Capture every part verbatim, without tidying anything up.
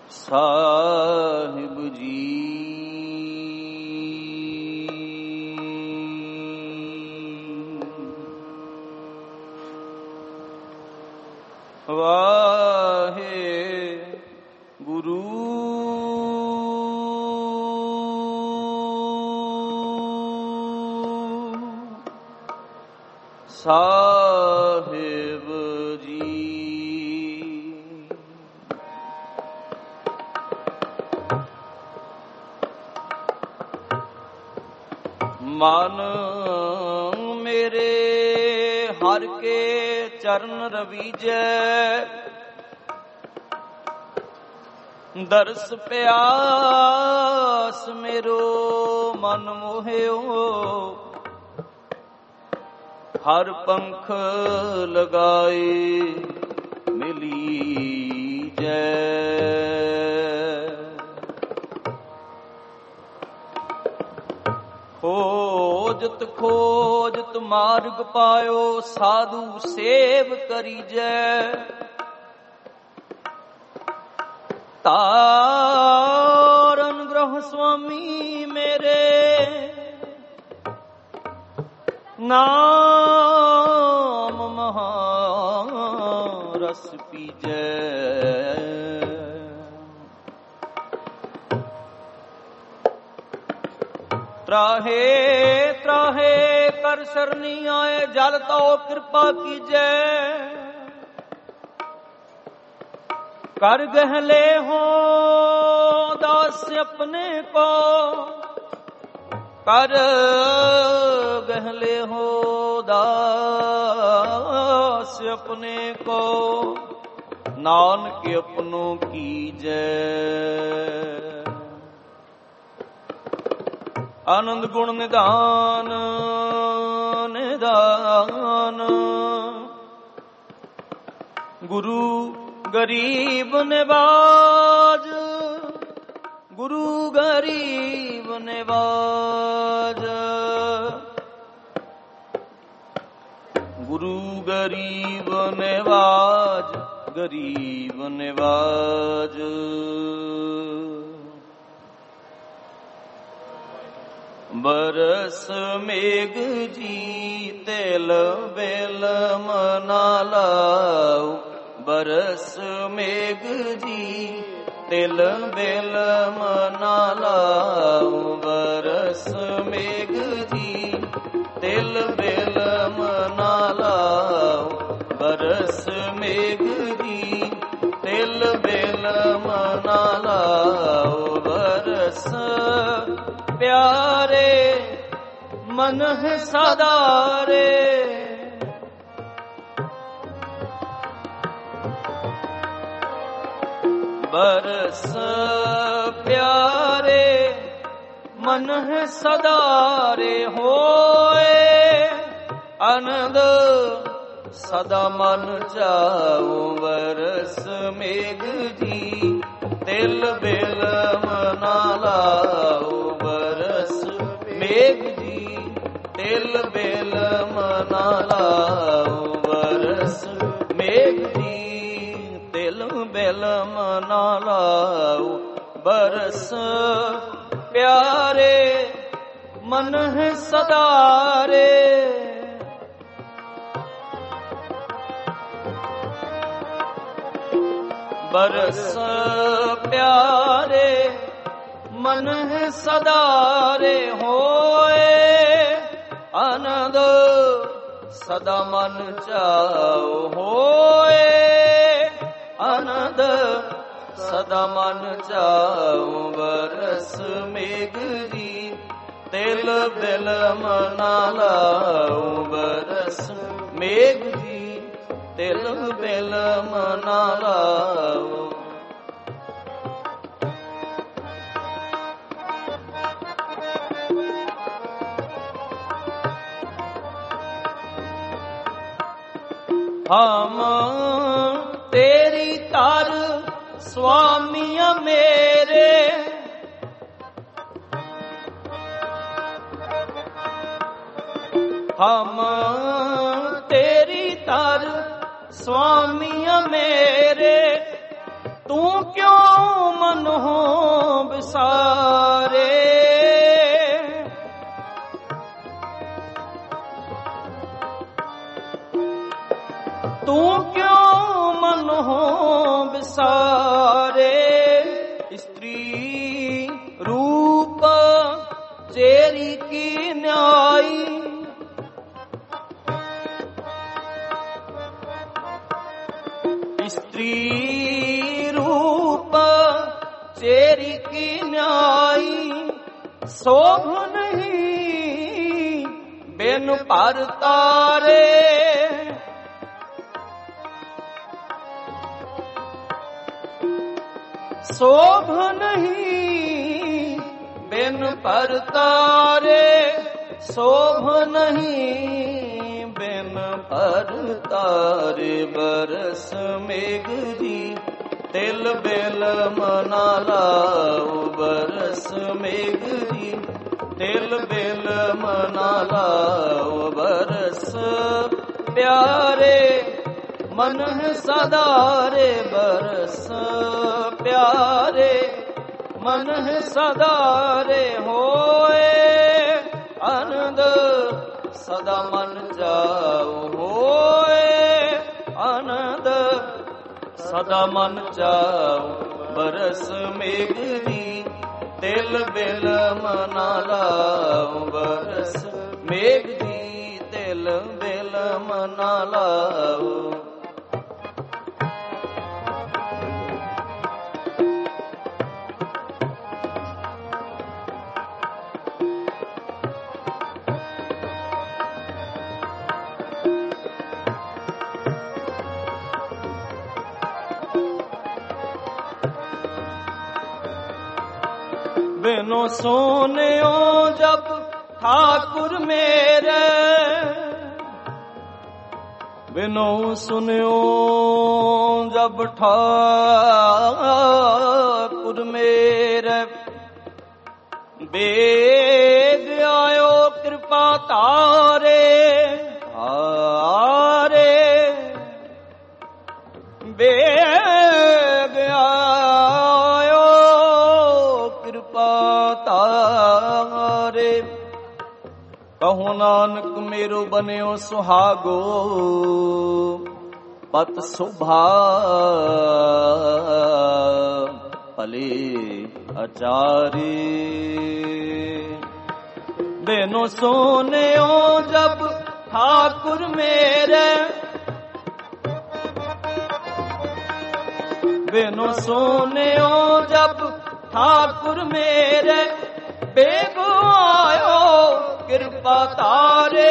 ਸਾਹਿਬ ਜੀ। ਵਾਹਿਗੁਰੂ ਸਾਹਿਬ ਜੀ। ਮਨ ਮੇਰੇ ਹਰ ਕੇ ਚਰਨ ਰਵੀਜੈ, ਦਰਸ ਪਿਆਸ ਮੇਰੋ ਮਨ ਮੋਹਿਓ, ਹਰ ਪੰਖ ਲਗਾਏ ਮਿਲੀ ਜੈ। ਖੋਜਤ ਖੋਜਤ ਮਾਰਗ ਪਾਇਓ, ਸਾਧੂ ਸੇਵ ਕਰੀਜੈ। ਤਾਰਨ ਗ੍ਰਹ ਸੁਆਮੀ ਮੇਰੇ, ਨਾਮ ਮਹਾ ਰਸ ਪੀਜੈ। ਤਰਾਹੇ ਤਰਾਹੇ ਕਰ ਸਰਨੀ ਆਏ, ਜਲ ਤੋ ਕਿਰਪਾ ਕੀਜੈ। ਕਰ ਗਹਿਲੇ ਹੋ ਦਾਸ ਆਪਣੇ ਕੋ, ਕਰ ਗਹਿਲੇ ਹੋ ਦਾਸ ਆਪਣੇ ਕੋ, ਨਾਨਕ ਆਪਨੋ ਕੀਜੈ। ਆਨੰਦ ਗੁਣ ਨਿਧਾਨ ਨਿਧਾਨ, ਗੁਰੂ ਗਰੀਬ ਨਿਵਾਜ, ਗੁਰੂ ਗਰੀਬ ਨਿਵਾਜ, ਗੁਰੂ ਗਰੀਬ ਨਿਵਾਜ, ਗਰੀਬ ਨਿਵਾਜ। ਬਰਸ ਮੇਘ ਜੀ ਤਿਲ ਬਿਲ ਮਨਾ ਲਾਉ, ਬਰਸ ਮੇਘ ਜੀ ਤਿਲ ਬਿਲ ਮਨਾ ਲਾਉ, ਬਰਸ ਮੇਘ ਜੀ ਤਿਲ ਬਿਲ ਮਨਾ ਲਾਉ, ਬਰਸ ਮੇਘ ਜੀ ਤਿਲ ਬਿਲ ਮਨਾ ਲਾਉ। ਬਰਸ ਪਿਆਰੇ ਮਨ ਹੈ ਸਦਾਰੇ, ਬਰਸ ਪਿਆਰੇ ਮਨ ਹੈ ਸਦਾਰੇ, ਹੋਏ ਆਨੰਦ ਸਦਾ ਮਨ ਚਾਉ। ਬਰਸ ਮੇਘ ਜੀ ਤਿਲ ਬਿਲ ਮਨਾ ਲਾਉ, ਬਰਸ ਮੇਘ ਜੀ ਤਿਲ ਬਿਲ ਮਨਾ ਲਾਉ, ਬਰਸ ਮੇਘ ਜੀ ਤਿਲ ਬਿਲ ਮਨਾ ਲਾਉ। ਬਰਸ ਪਿਆਰੇ ਮਨ ਹੈ ਸਦਾਰੇ, ਬਰਸ ਪਿਆਰੇ ਮਨ ਹੈ ਸਦਾਰੇ, ਹੋਏ ਆਨੰਦ ਸਦਾ ਮਨ ਚਾਉ, ਹੋਏ ਆਨੰਦ ਸਦਾ ਮਨ ਚਾਉ। ਬਰਸ ਮੇਘ ਜੀ ਤਿਲ ਬਿਲ ਮਨਾ ਲਾਉ, ਬਰਸ ਮੇਘ ਜੀ ਤਿਲ ਬਿਲ ਮਨਾ ਲਾਉ। ਹਮ ਤੇਰੀ ਤਰ ਸੁਆਮੀਆਂ ਮੇਰੇ, ਹਮ ਤੇਰੀ ਤਰ ਸੁਆਮੀਆਂ ਮੇਰੇ, ਤੂੰ ਕਿਉਂ मन हो बिसारे, तू क्यों मन हो बिसारे। स्त्री रूप चेरी की न्याई, स्त्री रूप चेरी की न्याई, शोभ नहीं बिन पर तारे। शोभ नहीं बिन पर तारे, शोभ नहीं बिन पर तारे। बरस मेघरी तिल बेल मना लाओ, बरस मेघरी तिल बेल मना लाओ। बरस प्यारे मन है सदारे, बरस प्यारे मन है सदारे। होए आनंद सदा मन जाओ, होए आनंद सदा मन जाओ। बरस मेघरी तिल बिल मना लाओ, बरस मेघरी तिल बिल मना लाओ। बिनो सोनियो जब ठाकुर मेरे, बिनो सुनियो जब ठाकुर मेरे। बेग आयो कृपा तारे, आरे बेग आयो कृपा तारे। कहूँ नानक मेरो बन्यो सुहागो, पत सुभा पले अचारी। बिनु सोनियो जब ठाकुर मेरे, बिनु सोनियो जब ठाकुर मेरे। बेग आयो कृपा तारे,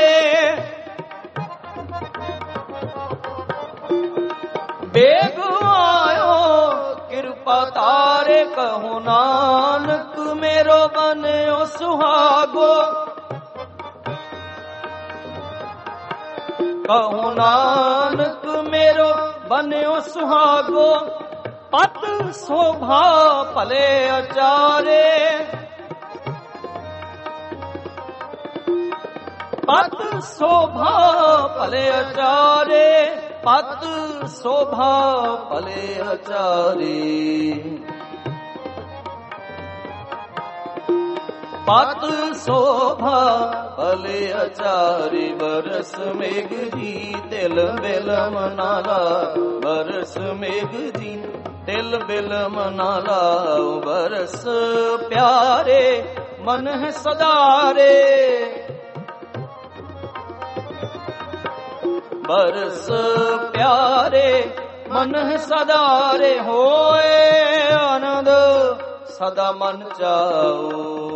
बेग आयो कृपा तारे। कहूँ नानक मेरो बन्यो सुहागो, कहूँ नानक मेरो बन्यो सुहागो। पत शोभा पले अचारे, पत शोभा पले अचारे। पत शोभा पले अचारे, पत शोभा पले अचारे। बरस मेघरी तिल बिल मना लाओ, बरस मेघरी तिल बिल मना लाओ। बरस प्यारे मन है सदारे, बरस प्यारे मन है सदारे। होए आनंद सदा मन जाओ,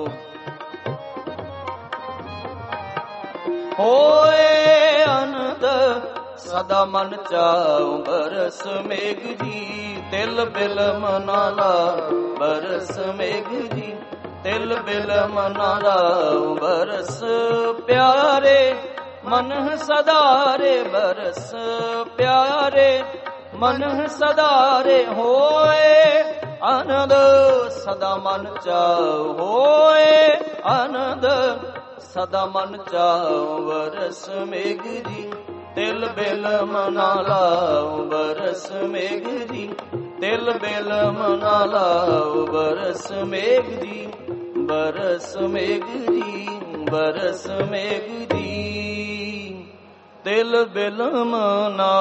होए आनंद सदा मन जाओ। बरस मेघरी तिल बिल मना लाओ, बरस मेघरी तिल बिल मना लाओ। बरस प्यारे मन है सदारे, बरस प्यारे मन है सदारे। होए आनंद सदा मन जाओ, होए आनंद सदा मन जाओ। बरस मेघरी तिल बिल मना लाओ, बरस मेघरी तिल बिल मना लाओ बरस मेघ जी, बरस मेघ जी, बरस मेघ जी। तिल बिल मना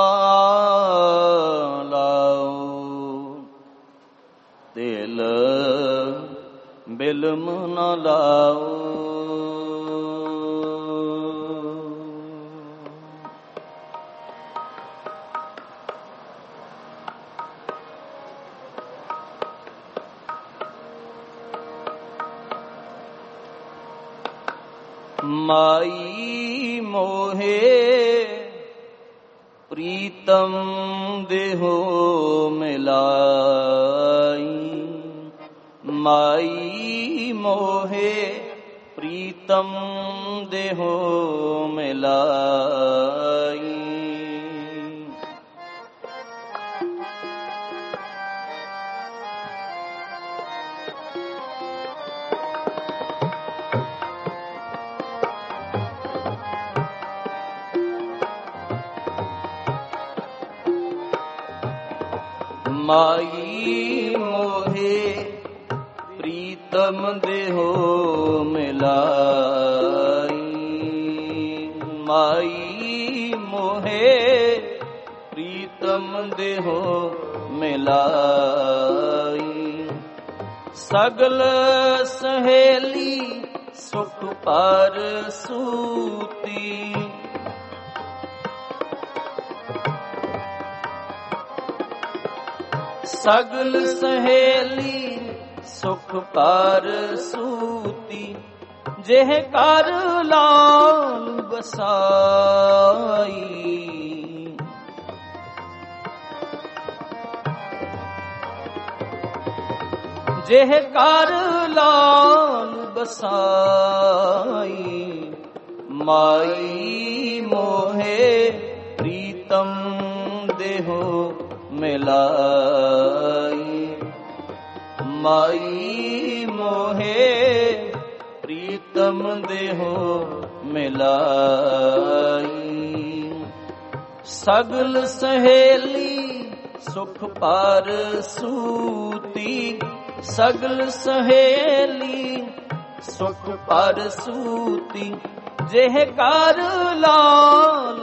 लाओ, तिल बिल मना लाओ। माई मोहे प्रीतम देहो मिलाई, माई मोहे प्रीतम देहो मिलाई। माई मोहे प्रीतम देहो मिलाई, माई मोहे प्रीतम देहो मिलाई। सगल सहेली सुख पर सूती, सगल सहेली सुख पर सूती। जेह कर लाल बसाई, जेह कर लाल बसाई। माई मोहे प्रीतम देहो मिलाई, माई मोहे प्रीतम देहो मिलाई। सगल सहेली सुख पर सूती, सगल सहेली सुख पर सूती। जेह कर लाल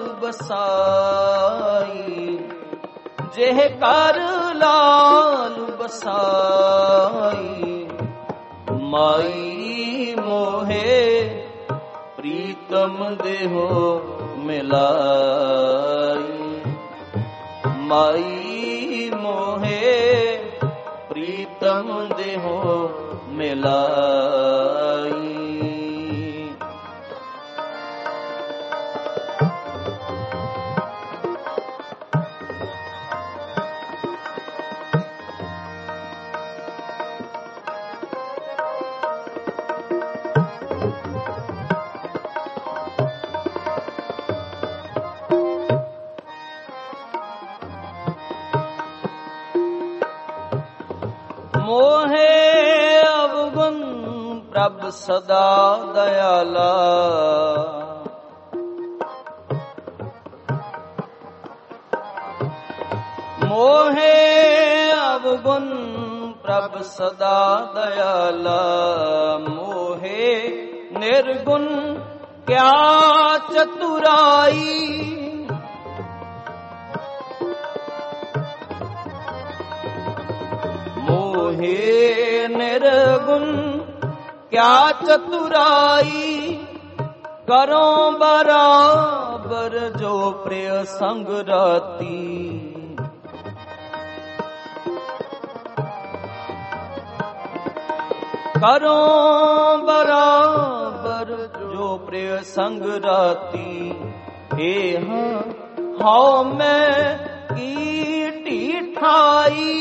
बसाई, जेह कर लाल बसाई। माई मोहे प्रीतम देहो मिलाई, माई मोहे प्रीतम देहो मिलाई। मोहे अवगुण प्रभ सदा दयाला, मोहे अवगुण प्रभ सदा दयाला। मोहे निर्गुण क्या चतुराई, मोहे निर्गुण क्या चतुराई। करो बराबर जो प्रिय संग राती, करो बराबर जो प्रिय संग राती। हे हाँ मैं कीटी ठाई,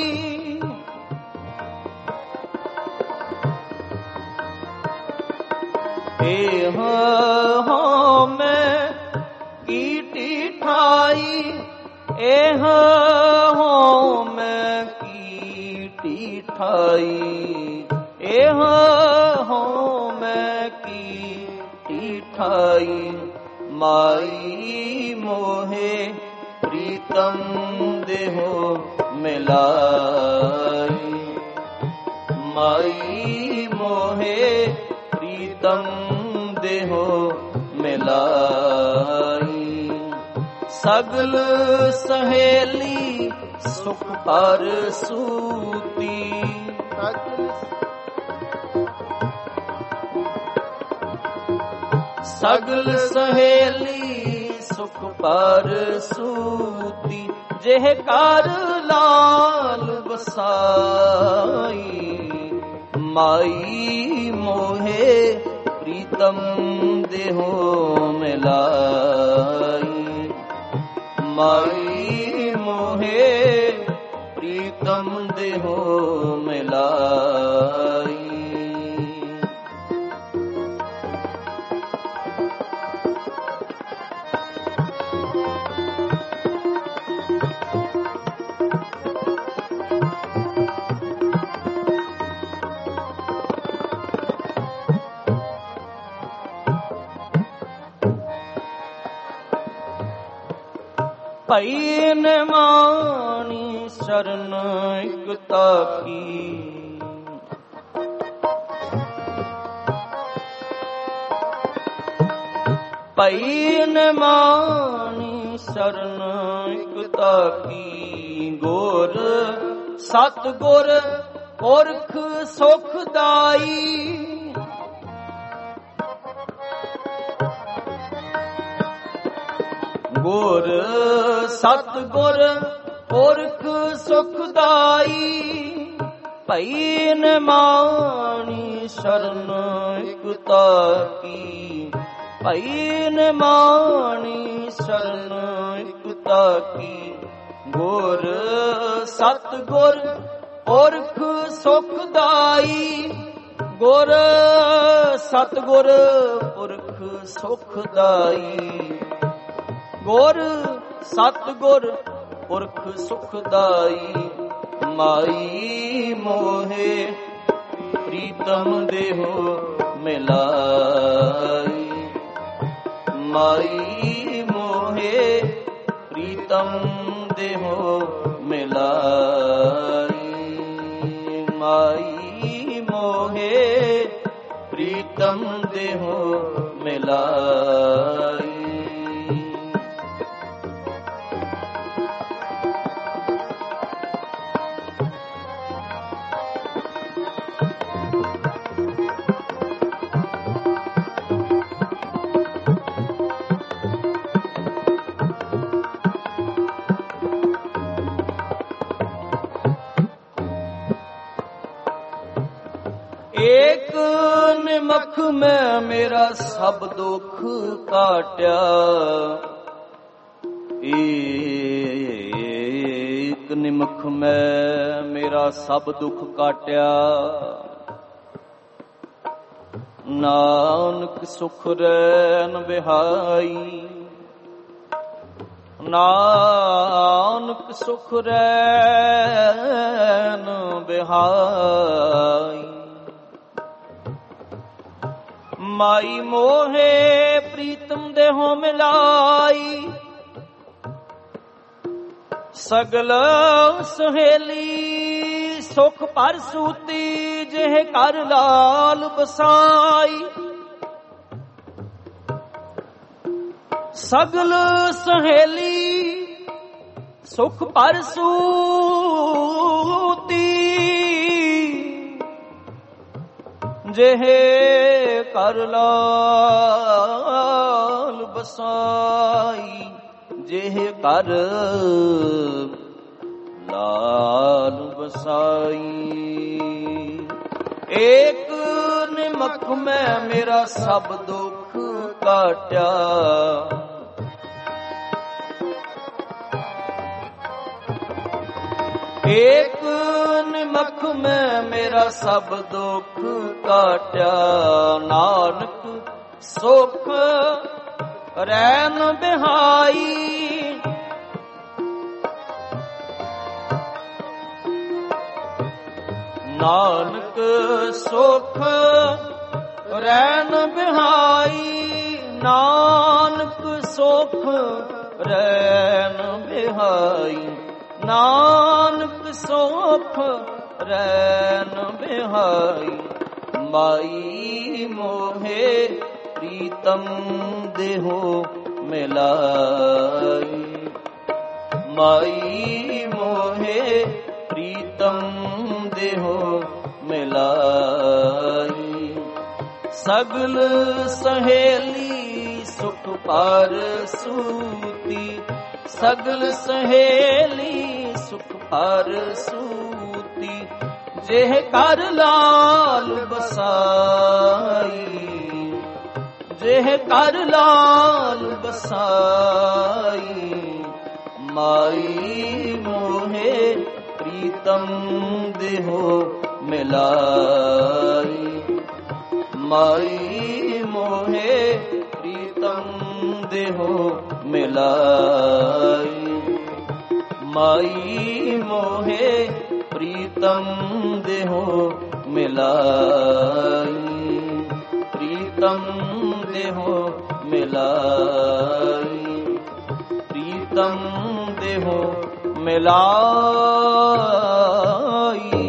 हे हाँ मैं कीटी ठाई। ए हाँ मैं कीटी ठाई, ए हाँ मैं कीटी ठाई। माई मोहे प्रीतम ਦੇਹੋ ਮਿਲਾਈ। ਮਾਈ ਮੋਹੇ ਪ੍ਰੀਤਮ ਦੇਹੋ ਮਿਲਾਈ। ਸਗਲ ਸਹੇਲੀ ਸੁਖ ਪਰ ਸੂਤੀ। ਸਗਲ ਸਹੇਲੀ ਸੁਖ ਪਰ ਸੂਤੀ। ਜਿਹ ਕਰ ਲਾਲ ਬਸਾਈ। ਮਾਈ ਮੋਹੇ ਪ੍ਰੀਤਮ ਦੇਹੋ ਮਿਲਾਈ। ਮਾਈ ਮੋਹੇ ਪ੍ਰੀਤਮ ਦੇਹੋ ਮਿਲਾਈ। ਭਈ ਨਿਮਾਣੀ ਸ਼ਰਨ ਇਕਤਾ ਕੀ। ਭਈ ਨਿਮਾਣੀ ਸ਼ਰਨ ਇਕਤਾ ਕੀ। ਗੁਰ ਸਤ ਗੁਰ ਪੁਰਖ ਸੁਖ ਦਾਈ। ਗੁਰ ਸਤ ਗੁਰ ਪੁਰਖ ਸੁਖ ਦਾਈ। ਭਈ ਨਿਮਾਣੀ ਸ਼ਰਨ ਇਕਤਾ ਕੀ। ਭਈ ਨਿਮਾਣੀ ਸ਼ਰਨ ਇਕਤਾ ਕੀ। ਗੁਰ ਸਤ ਗੁਰ ਪੁਰਖ ਸੁਖ ਦਾਈ। ਗੁਰ ਸਤ ਗੁਰ ਪੁਰਖ ਸੁਖ ਦਾਈ। ਗੁਰ ਸਤ ਗੁਰ ਪੁਰਖ ਸੁਖ ਦਾਈ। ਮਾਈ ਮੋਹੇ ਪ੍ਰੀਤਮ ਦੇਹੋ ਮਿਲਾਈ। ਮਾਈ ਮੋਹੇ ਪ੍ਰੀਤਮ ਦੇਹੋ ਮਿਲਾਈ। ਮਾਈ ਮੋਹੇ ਪ੍ਰੀਤਮ ਦੇਹੋ ਮਿਲਾਈ। ਏਕ ਨਿਮਖ ਮੈਂ ਮੇਰਾ ਸਭ ਦੁੱਖ ਕਾਟਿਆ। ਏਕ ਨਿਮਖ ਮੈਂ ਮੇਰਾ ਸਭ ਦੁੱਖ ਕਾਟਿਆ। ਨਾਨਕ ਸੁਖ ਰੈਨ ਬਿਹਾਈ। ਨਾਨਕ ਸੁਖ ਰੈਨ ਬਿਹਾਈ। ਮਾਈ ਮੋਹੇ ਪ੍ਰੀਤਮ ਦੇਹੋ ਮਿਲਾਈ। ਸਗਲ ਸਹੇਲੀ ਸੁਖ ਪਰ ਸੂਤੀ। ਜਿਹ ਕਰ ਲਾਲ ਬਸਾਈ। ਸਗਲ ਸਹੇਲੀ ਸੁਖ ਪਰ ਸੂਤੀ। ਜਿਹ ਕਰ ਲਾਲ ਬਸਾਈ। ਜਿਹ ਕਰ ਲਾਲ ਬਸਾਈ। ਏਕ ਨਿਮਖ ਮੈਂ ਮੇਰਾ ਸਭ ਦੁੱਖ ਕਾਟਿਆ। ਏਕ ਨਿਮਖ ਮੈਂ ਮੇਰਾ ਸਭ ਦੁੱਖ ਕਾਟਿਆ। ਨਾਨਕ ਸੁਖ ਰੈਨ ਬਿਹਾਈ। ਨਾਨਕ ਸੁਖ ਰੈਨ ਬਿਹਾਈ। ਨਾਨਕ ਸੁਖ ਰੈਨ ਬਿਹਾਈ। ਨਾਨਕ ਸੋਫ ਰੈਨ ਬਿਹਾਈ। ਮਾਈ ਮੋਹੇ ਪ੍ਰੀਤਮ ਦੇਹੋ ਮਿਲਾਈ। ਮਾਈ ਮੋਹੇ ਪ੍ਰੀਤਮ ਦੇਹੋ ਮਿਲਾਈ। ਸਗਲ ਸਹੇਲੀ ਸੁਖ ਪਰ ਸੂਤੀ। ਸਗਲ ਸਹੇਲੀ ਸੁਖ ਪਰ ਸੂਤੀ। ਜਿਹ ਕਰ ਲਾਲ ਬਸਾਈ। ਜਿਹ ਕਰ ਲਾਲ ਬਸਾਈ। ਮਾਈ ਮੋਹੇ ਪ੍ਰੀਤਮ ਦੇਹੋ ਮਿਲਾਈ। ਮਾਈ ਮੋਹੇ ਪ੍ਰੀਤਮ ਦੇਹੋ ਮਿਲਾਈ। ਮਾਈ ਮੋਹੇ ਪ੍ਰੀਤਮ ਦੇਹੋ ਮਿਲਾਈ। ਪ੍ਰੀਤਮ ਦੇਹੋ ਮਿਲਾਈ। ਪ੍ਰੀਤਮ ਦੇਹੋ ਮਿਲਾਈ।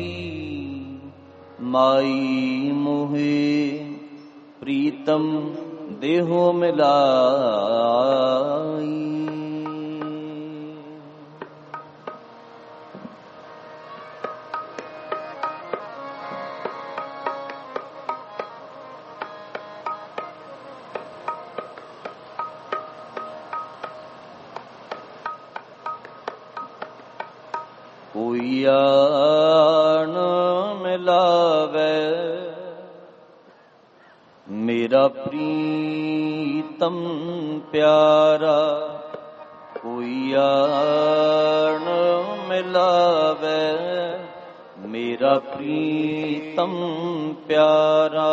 ਮਾਈ ਮੋਹੇ ਪ੍ਰੀਤਮ ਦੇਹੋ ਮਿਲਾਈ। ਕੋਈ ਆਣ ਮਿਲਾਵੇ ਮੇਰਾ ਪ੍ਰੀਤਮ ਪਿਆਰਾ। ਕੋਈ ਆਣ ਮਿਲਾਵੇ ਮੇਰਾ ਪ੍ਰੀਤਮ ਪਿਆਰਾ।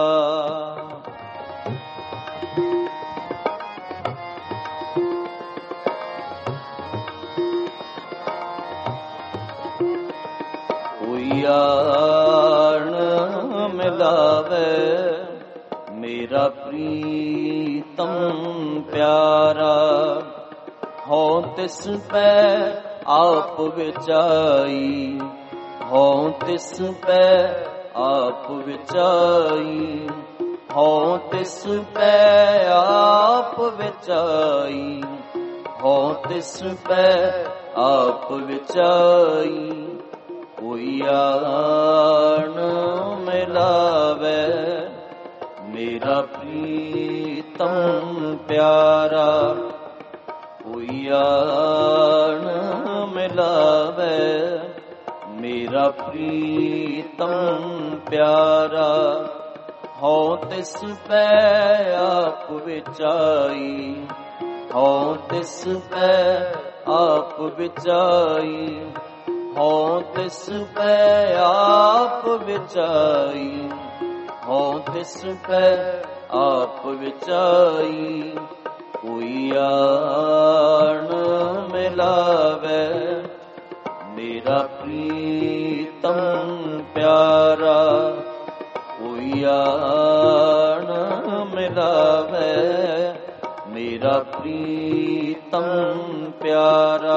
ਆਣ ਮਿਲਾਵੇ ਮੇਰਾ ਪ੍ਰੀਤਮ ਪਿਆਰਾ। ਹੋ ਤਿਸ ਪੈ ਆਪ ਵਿਚਾਈ। ਹੋ ਤਿਸ ਪੈ ਆਪ ਵਿਚਾਈ। ਹੋ ਤਿਸ ਪੈ ਆਪ ਵਿਚਾਈ। ਹੋ ਤਿਸ ਪੈ ਆਪ ਵਿਚਾਈ। ਕੋਈ ਆਣ ਮਿਲਾਵੇ ਮੇਰਾ ਪ੍ਰੀਤਮ ਪਿਆਰਾ। ਕੋਈ ਆਣ ਮਿਲਾਵੇ ਮੇਰਾ ਪ੍ਰੀਤਮ ਪਿਆਰਾ। ਹੋ ਤਿਸ ਪੈ ਆਪ ਵਿਚਾਈ। ਹੋ ਤਿਸ ਪੈ ਆਪ ਵਿਚਾਈ। ਹੋ ਤਿਸ ਪੈ ਆਪ ਵਿਚਾਈ। ਹੋ ਤਿਸ ਪੈ ਆਪ ਵਿਚਾਈ। ਕੋਈ ਆਣ ਮਿਲਾਵੇ ਮੇਰਾ ਪ੍ਰੀਤਮ ਪਿਆਰਾ। ਕੋਈ ਆਣ ਮਿਲਾਵੇ ਮੇਰਾ ਪ੍ਰੀਤਮ ਪਿਆਰਾ।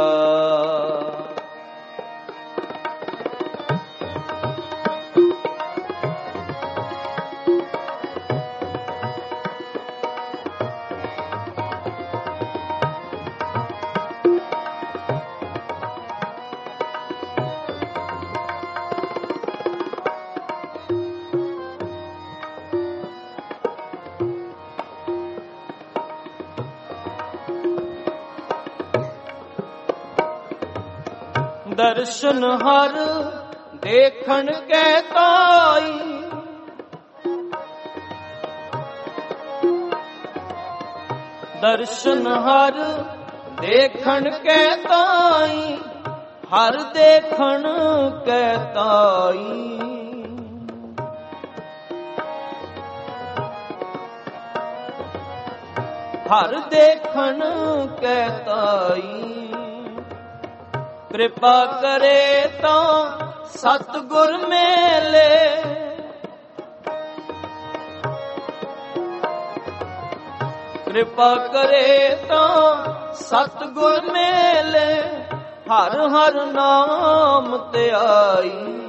ਦਰਸ਼ਨ ਹਰ ਦੇਖਣ ਕੈ ਤਾਈ। ਦਰਸ਼ਨ ਹਰ ਦੇਖਣ ਕੈ ਤਾਈ। ਹਰ ਦੇਖਣ ਕੈ ਤਾਈ। ਹਰ ਦੇਖਣ ਕੈ ਤਾਈ। ਕਿਰਪਾ ਕਰੇ ਤਾਂ ਸਤਿਗੁਰ ਮੇਲੇ। ਕਿਰਪਾ ਕਰੇ ਤਾਂ ਸਤਿਗੁਰ ਮੇਲੇ। ਹਰ ਹਰ ਨਾਮ ਧਿਆਈ।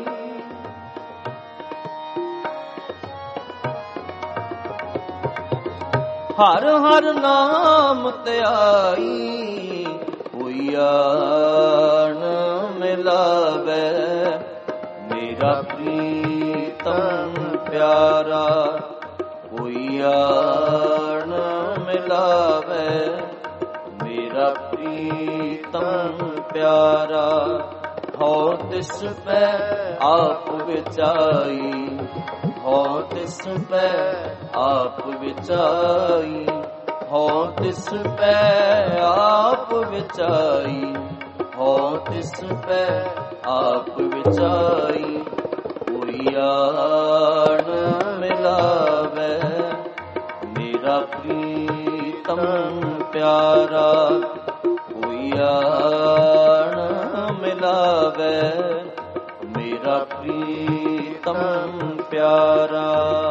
ਹਰ ਹਰ ਨਾਮ ਧਿਆਈ, ਕੋਈ ਆਣ ਮਿਲਾਵੇ ਮੇਰਾ ਪ੍ਰੀਤਮ ਪਿਆਰਾ। ਕੋਈ ਆਣ ਮਿਲਾਵੇ ਮੇਰਾ ਪ੍ਰੀਤਮ ਪਿਆਰਾ। ਹੋ ਤਿਸ ਪੈ ਆਪ ਵਿਚਾਈ, ਹੋ ਤਿਸ ਪੈ ਆਪ ਵਿਚਾਈ, ਹੋ ਤਿਸ ਪੈ ਆਪ ਵਿਚਾਈ, ਹੋ ਤਿਸ ਪੈ ਆਪ ਵਿਚਾਈ। ਕੋਈ ਆਣ ਮਿਲਾਵੇ ਮੇਰਾ ਪ੍ਰੀਤਮ ਪਿਆਰਾ। ਕੋਈ ਆਣ ਮਿਲਾਵੇ ਮੇਰਾ ਪ੍ਰੀਤਮ ਪਿਆਰਾ।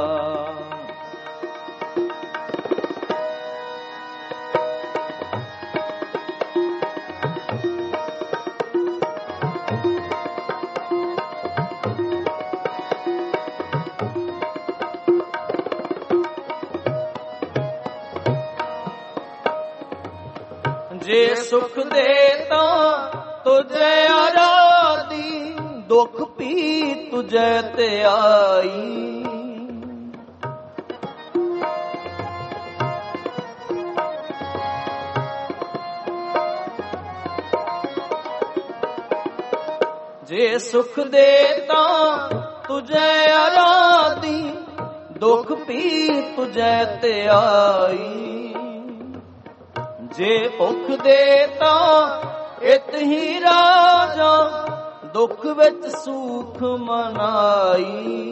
ਜੇ ਸੁਖ ਦੇ ਤਾਂ ਤੁਝੇ ਆਰਾਧੀ, ਦੁਖ ਵੀ ਤੁਝੇ ਤੇ ਆਈ। ਜੇ ਸੁਖ ਦੇ ਤਾਂ ਤੁਝੇ ਆਰਾਧੀ, ਦੁਖ ਵੀ ਤੁਝੇ ਤੇ ਆਈ। ਜੇ ਭੁਖ ਦੇ ਤਾਂ ਇਤ ਹੀ ਰਾਜਾ, ਦੁਖ ਵਿੱਚ ਸੁਖ ਮਨਾਈ।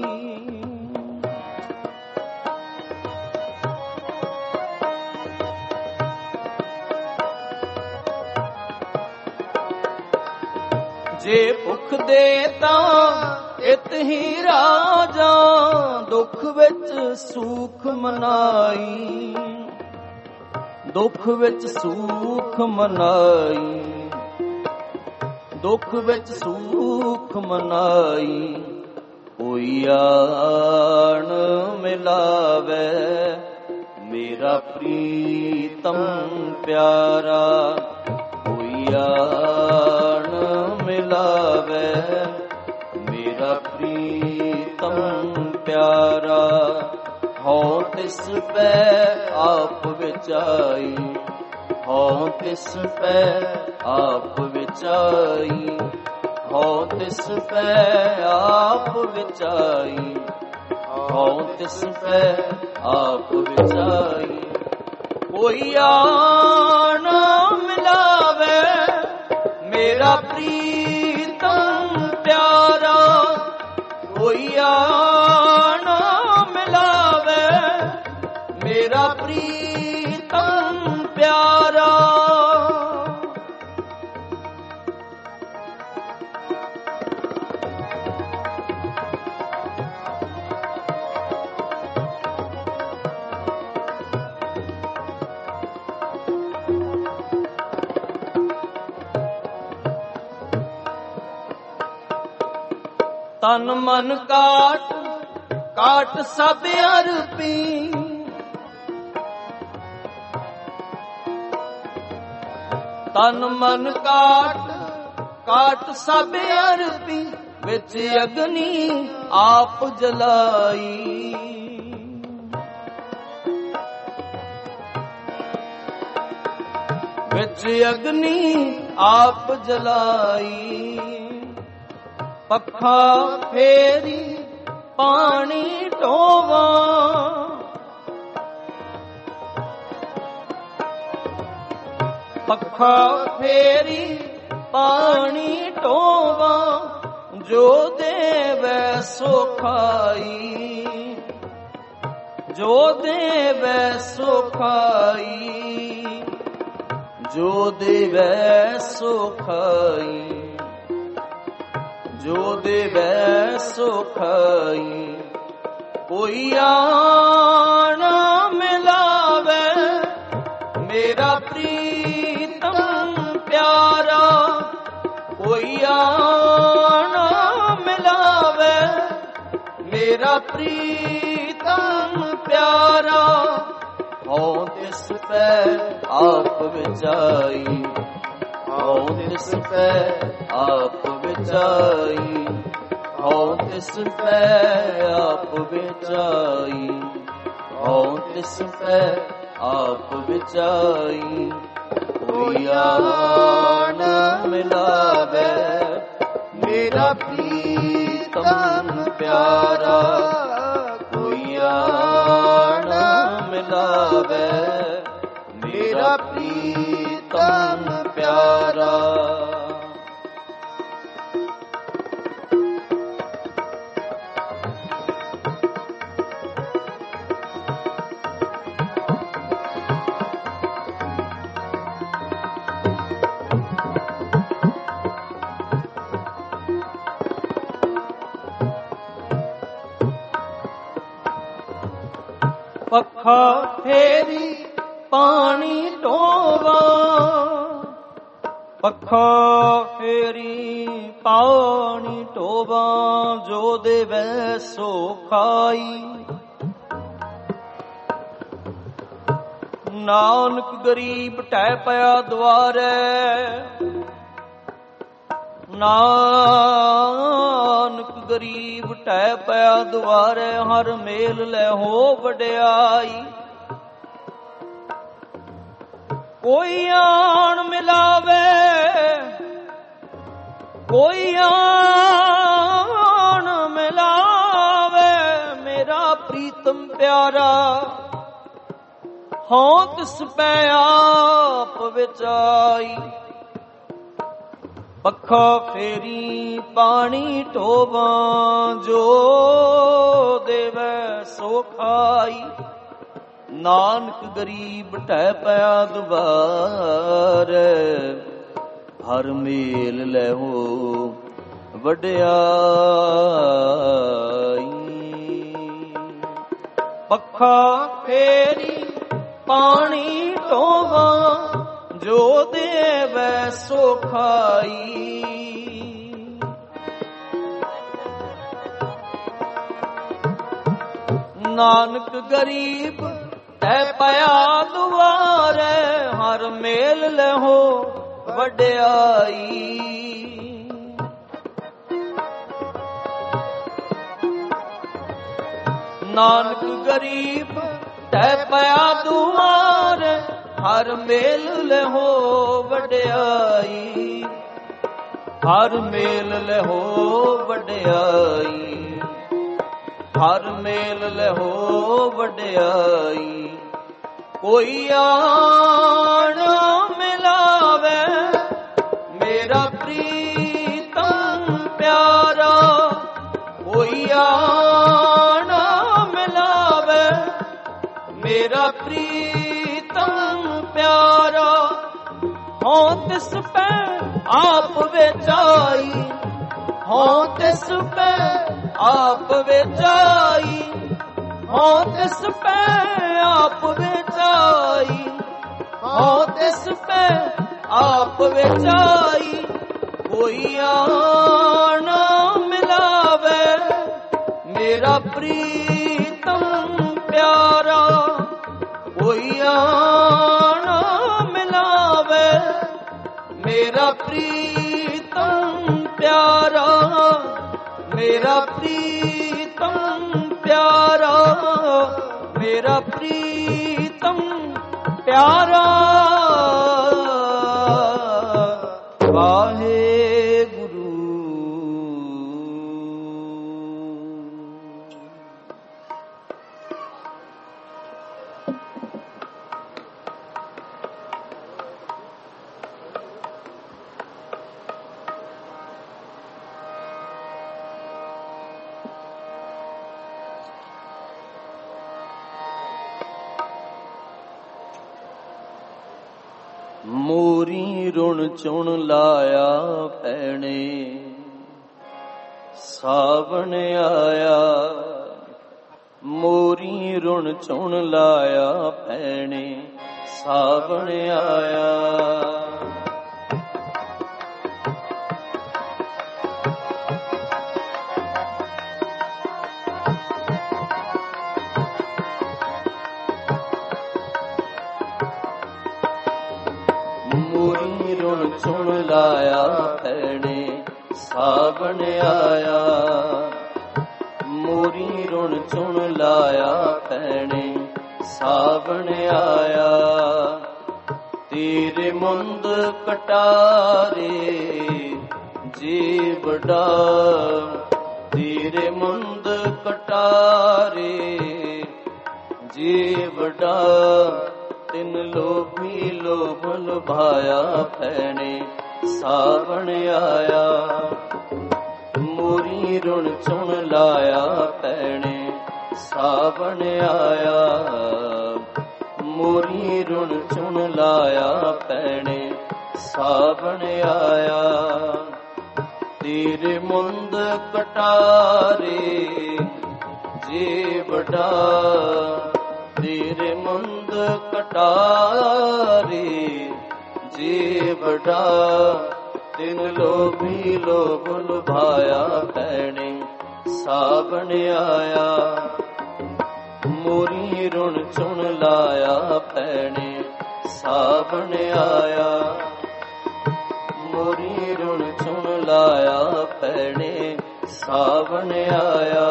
ਜੇ ਭੁਖ ਦੇ ਤਾਂ ਇਤ ਹੀ ਰਾਜਾ, ਦੁਖ ਵਿੱਚ ਸੁਖ ਮਨਾਈ। ਦੁਖ ਵਿੱਚ ਸੁਖ ਮਨਾਈ, ਦੁਖ ਵਿੱਚ ਸੁਖ ਮਨਾਈ। ਕੋਈ ਆਣ ਮਿਲਾਵੇ ਮੇਰਾ ਪ੍ਰੀਤਮ ਪਿਆਰਾ। ਕੋਈ ਆਣ ਮਿਲਾਵੇ ਮੇਰਾ ਪ੍ਰੀਤਮ ਪਿਆਰਾ। ਹੋ ਤਿਸ ਪੈ ਆਪ ਵਿਚਾਈ, ਹੋ ਤਿਸ ਪੈ ਆਪ ਵਿਚਾਈ, ਹੋ ਤਿਸ ਪੈ ਆਪ ਵਿਚਾਈ, ਹੋ ਤਿਸ ਪੈ ਆਪ ਵਿਚਾਈ। ਕੋਈ ਆਣ ਮਿਲਾਵੇ ਮੇਰਾ ਪ੍ਰੀਤਮ ਪਿਆਰਾ। ਕੋਈ ਆਣ ਮਿਲਾਵੇ ਮੇਰਾ ਪ੍ਰੀਤਮ ਪਿਆਰਾ। ਤਨ ਮਨ ਕਾਟ ਕਾਟ ਸਭ ਅਰਪੀ। ਤਨ ਮਨ ਕਾਟ ਕਾਟ ਸਭ ਅਰਪੀ, ਵਿੱਚ ਅਗਨੀ ਆਪ ਜਲਾਈ। ਵਿੱਚ ਅਗਨੀ ਆਪ ਜਲਾਈ। ਪੱਖਾ ਫੇਰੀ ਪਾਣੀ ਢੋਵਾ, ਪੱਖਾ ਫੇਰੀ ਪਾਣੀ ਢੋਵਾ। ਜੋ ਦੇਵੈ ਸੋ ਖਾਈ, ਜੋ ਦੇਵੈ ਸੋ ਖਾਈ, ਜੋ ਦੇਵੈ ਸੋ ਖਾਈ, ਜੋ ਦੇਵੈ ਸੋ ਖਾਈ। ਕੋਈ ਆਣ ਮਿਲਾਵੇ ਮੇਰਾ ਪ੍ਰੀਤਮ ਪਿਆਰਾ। ਮੇਰਾ ਪ੍ਰੀਤਮ ਪਿਆਰਾ, ਹਉ ਤਿਸ ਪੈ ਆਪ ਵਿਚਾਈ, ਹਉ ਤਿਸ ਪੈ ਆਪ ਵਿਚਾਈ, ਹਉ ਤਿਸ ਪੈ ਆਪ ਵਿਚਾਈ, ਹਉ ਤਿਸ ਪੈ ਆਪ ਵਿਚਾਈ। ਕੋਈ ਆਣ ਮਿਲਾਵੇ ਮੇਰਾ ਪ੍ਰੀਤਮ ਪਿਆਰਾ, ਕੋਈ ਆਣ ਮਿਲਾਵੇ ਮੇਰਾ ਪ੍ਰੀਤਮ ਪਿਆਰਾ। ਪੱਖਾ ਫੇਰੀ ਪਾਣੀ ਢੋਵਾ, ਪੱਖਾ ਫੇਰੀ ਪਾਣੀ ਢੋਵਾ, ਜੋ ਦੇਵੈ ਸੋ ਖਾਈ। ਨਾਨਕ ਗਰੀਬ ਢਹਿ ਪਿਆ ਦੁਆਰੇ, ਨਾਨਕ ਗਰੀਬ ਢਹਿ ਪਿਆ ਦੁਆਰੇ, ਹਰ ਮੇਲ ਲੈ ਹੋ ਵਡਿਆਈ। ਕੋਈ ਆਣ ਮਿਲਾਵੇ, ਕੋਈ ਆਣ ਮਿਲਾਵੇ ਮੇਰਾ ਪ੍ਰੀਤਮ ਪਿਆਰਾ, ਹਉ ਤਿਸ ਪੈ ਆਪ ਵਿਚਾਈ। ਪੱਖਾ ਫੇਰੀ ਪਾਣੀ ਢੋਵਾਂ, ਜੋ ਦੇਵੈ ਸੋ ਖਾਈ। ਨਾਨਕ ਗਰੀਬ ਢਹਿ ਪਿਆ ਦੁਆਰੇ, ਹਰ ਮੇਲ ਲੈਹੋ ਵਡਿਆਈ। ਪੱਖਾ ਫੇਰੀ ਪਾਣੀ ਢੋਵਾਂ, ਜੋ ਦੇਵੈ ਸੋ ਖਾਈ। ਨਾਨਕ ਗਰੀਬ ਢਹਿ ਪਿਆ ਦੁਆਰੇ, ਹਰ ਮੇਲ ਲਹੋ ਵਡਿਆਈ। ਨਾਨਕ ਗਰੀਬ ਢਹਿ ਪਿਆ ਦੁਆਰੇ, ਹਰ ਮੇਲ ਲਹੋ ਵਡਿਆਈ। ਹਰ ਮੇਲ ਲਹੋ ਵਡਿਆਈ, ਹਰ ਮੇਲ ਲਹੋ ਵਡਿਆਈ। ਕੋਈ ਆਣ ਮਿਲਾਵੇ ਮੇਰਾ ਪ੍ਰੀਤਮ ਪਿਆਰਾ, ਕੋਈ ਆਣ ਮਿਲਾਵੇ ਮੇਰਾ ਪ੍ਰੀਤਮ ਪਿਆਰਾ। ਹਉ ਤਿਸ ਪੈ ਆਪ ਵਿਚਾਈ, ਹਉ ਤਿਸ ਪੈ ਆਪ ਵਿਚਾਈ, ਹਉ ਤਿਸ ਪੈ ਆਪ ਵਿਚਾਈ, ਹਉ ਤਿਸ ਪੈ ਆਪ ਵਿਚਾਈ। ਕੋਈ ਆਣ ਮਿਲਾਵੇ ਮੇਰਾ ਪ੍ਰੀਤਮ ਪਿਆਰਾ, ਕੋਈ ਆਣ ਮਿਲਾਵੇ ਮੇਰਾ ਪ੍ਰੀਤਮ ਪਿਆਰਾ। ਮੇਰਾ ਪ੍ਰੀਤਮ ਪਿਆਰਾ, ਮੇਰਾ ਪ੍ਰੀਤਮ ਪਿਆਰਾ। ਵਾਹਿਗੁਰੂ। ਮੋਰੀ ਰੁਣ ਚੁਣ ਲਾਇਆ ਭੈਣੇ, ਸਾਵਣ ਆਇਆ। ਮੋਰੀ ਰੁਣ ਚੁਣ ਲਾਇਆ ਭੈਣੇ, ਸਾਵਣ ਆਇਆ। ਚੁਣ ਲਾਇਆ ਭੈਣੇ ਸਾਵਣ ਆਇਆ। ਮੋਰੀ ਰੁਣ ਚੁਣ ਲਾਇਆ ਭੈਣੇ ਸਾਵਣ ਆਇਆ। ਤੇਰੇ ਮੁੰਦ ਕਟਾਰੇ ਜੀ ਵਡਾ, ਤੇਰੇ ਮੁੰਦ ਕਟਾਰੇ ਜੀ ਵਡਾ। ਤਿਨ ਲੋਭੀ ਲੋਭ ਲੁਭਾਇਆ ਭੈਣੇ ਸਾਵਣ ਆਇਆ। ਮੋਰੀ ਰੁਣ ਚੁਣ ਲਾਇਆ ਭੈਣੇ ਸਾਵਣ ਆਇਆ। ਮੋਰੀ ਰੁਣ ਚੁਣ ਲਾਇਆ ਭੈਣੇ ਸਾਵਣ ਆਇਆ। ਤੇਰੇ ਮੁੰਦ ਕਟਾਰੇ ਜੇ ਵਡਾ, ਤੇਰੇ ਮੁੰਦ ਕਟਾਰੇ ਜੇ ਵਡਾ। ਤਿਨ ਲੋਭੀ ਲੋਭ ਲੁਭਾਇਆ ਭੈਣੇ ਸਾਵਣ ਆਇਆ। ਮੋਰੀ ਰੁਣ ਚੁਣ ਲਾਇਆ ਭੈਣੇ ਸਾਵਣ ਆਇਆ। ਮੋਰੀ ਰੁਣ ਚੁਣ ਲਾਇਆ ਭੈਣੇ ਸਾਵਣ ਆਇਆ।